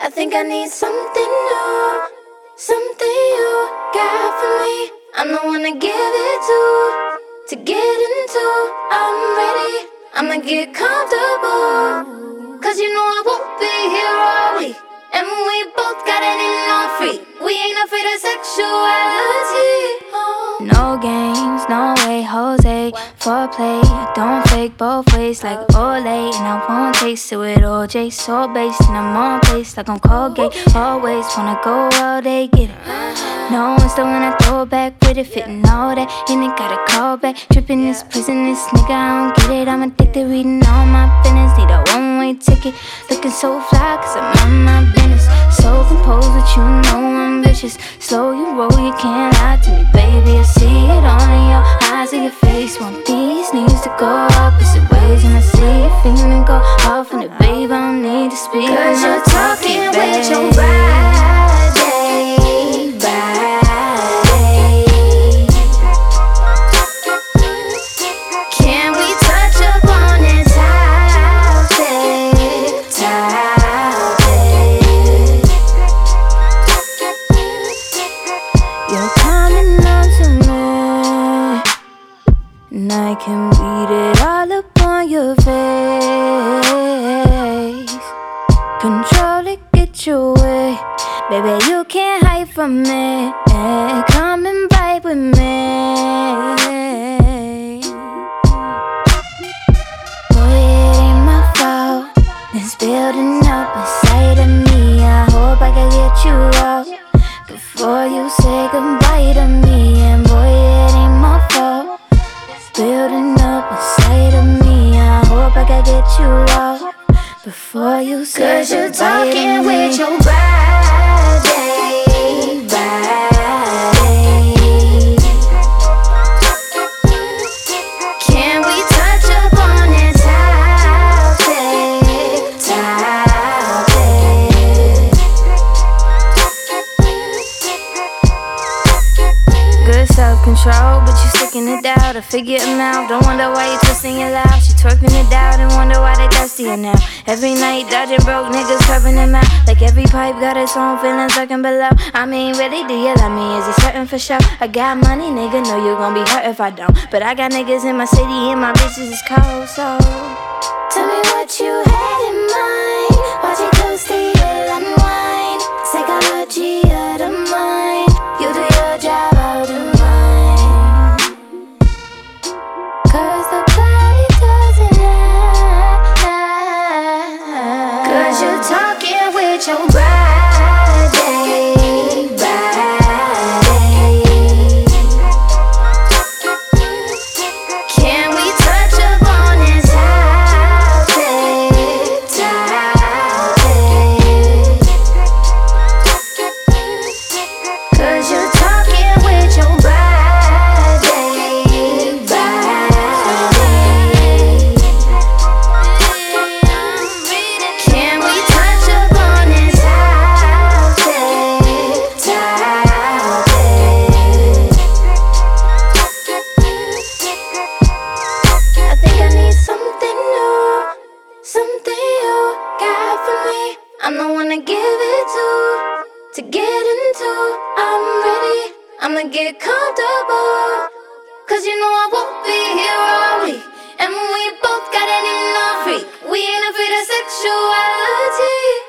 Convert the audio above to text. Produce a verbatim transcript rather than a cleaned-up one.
I think I need something new, something you got for me. I'm the one to give it to, to get into. I'm ready, I'ma get comfortable, cause you know I won't be here all week. And we both got it in our free. We ain't afraid of sexuality. No games, no way, Jose. Foreplay, don't fake both ways like Olay. And I won't taste it with O J. So based and I'm on pace like I'm Colgate. Always wanna go all day, get it. No one's the one I throw back with it, fitting all that. And it gotta call back. Tripping this prison, this nigga, I don't get it. I'm addicted, reading all my business. Need a one-way ticket. Looking so fly, cause I'm on my business. So composed that you know I'm vicious. Slow you roll, you can't lie to me, baby. I see it all in your eyes and your face. Want these needs to go opposite ways. And I see you feeling go off on it, babe. I don't need to speak. Cause you're talking with your body, body. Can we touch upon it, topic, topic? You're coming on to me, and I can read it all up on your face. Control it, get your way. Baby, you can't hide from me. Come and vibe with me. Boy, it ain't my fault. It's building up inside of me. I hope I can get you out before you say goodbye to me. And boy, it ain't my fault. It's building up inside of me. I hope I can get you out before you say Cause you're goodbye to talking me. with your body, body. Can we touch upon it, topic, topic? Good self-control, but you sticking it out. I figure it out. Don't wonder why you twisting your loud. She twerking it out and wonder why they thirsty now. Every night dodging broke niggas curving them out. Like every pipe got its own feelings lurking below. I mean, really, do you love me? Is it certain for sure? I got money, nigga, know you gon' be hurt if I don't. But I got niggas in my city and my bitches is cold, so Tell me what you had in mind. Watch it closely, you'll unwind. Psychology of the mind. You do your job, I'll do mine. Cause the body doesn't lie. Cause you're talking with your body, body. Can we touch upon it, topic, topic? Cause you're talking with your body, body. Can we touch upon it, topic, topic? I think I need something new, something you got for me. I'm the one to give it to, to get into. I'm ready, I'ma get comfortable, cause you know I won't be here all week. And we both got it in our freak. We ain't afraid of sexuality.